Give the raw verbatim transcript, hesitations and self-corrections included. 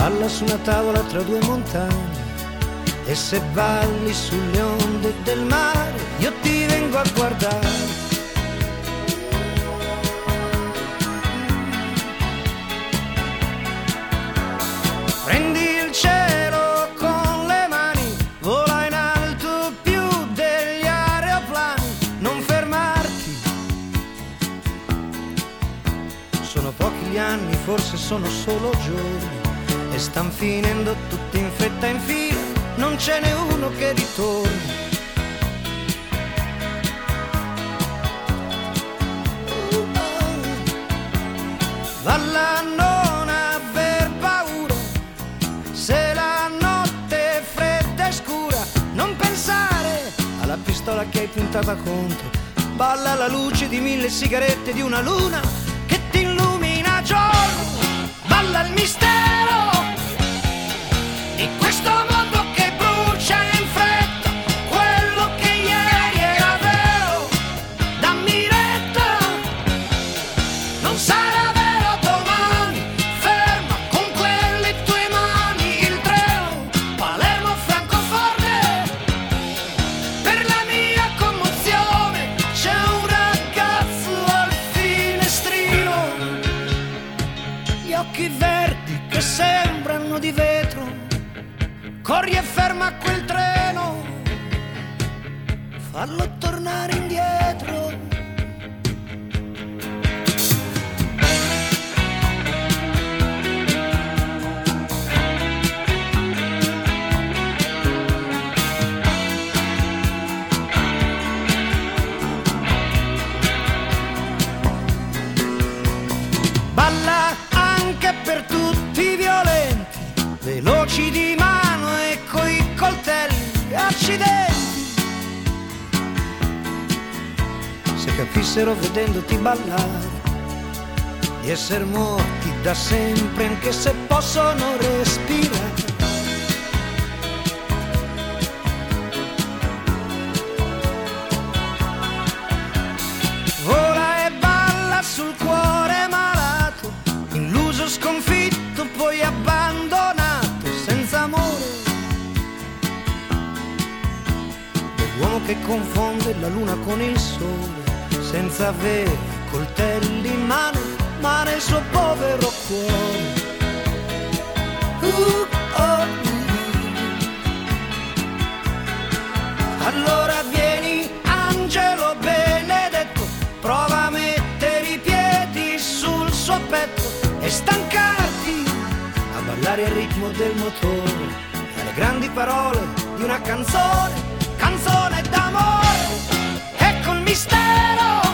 balla su una tavola tra due montagne, e se balli sulle onde del mare io ti vengo a guardare. Prendi il cielo con le mani, vola in alto più degli aeroplani, non fermarti. Sono pochi gli anni, forse sono solo giorni, e stan finendo tutti in fretta in fila, non ce n'è uno che ritorni. Balla, non aver paura, se la notte è fredda e scura, non pensare alla pistola che hai puntata contro. Balla alla luce di mille sigarette, di una luna che ti illumina a giorno. Balla il mistero di questo mondo che brucia in fretta, quello che ieri era vero. Dammi retta, non sarà vero domani. Ferma con quelle tue mani il treno Palermo-Francoforte. Per la mia commozione c'è un ragazzo al finestrino, gli occhi verdi che sembrano di vetro. Corri e ferma quel treno, fallo tornare indietro. Balla anche per tutti i violenti, veloci di mano e coi coltelli, accidenti. Se capissero vedendoti ballare di essere morti da sempre, anche se possono respirare. Vola e balla sul cuore malato, illuso, sconfitto, poi abbandonato, senza amore. Dell'uomo che confonde la luna con il sole, senza avere coltelli in mano, ma nel suo povero cuore. Uh, oh, uh. Allora vieni, angelo benedetto, prova a mettere i piedi sul suo petto e stancarti a ballare al ritmo del motore, alle grandi parole di una canzone, canzone d'amore. Ecco il mistero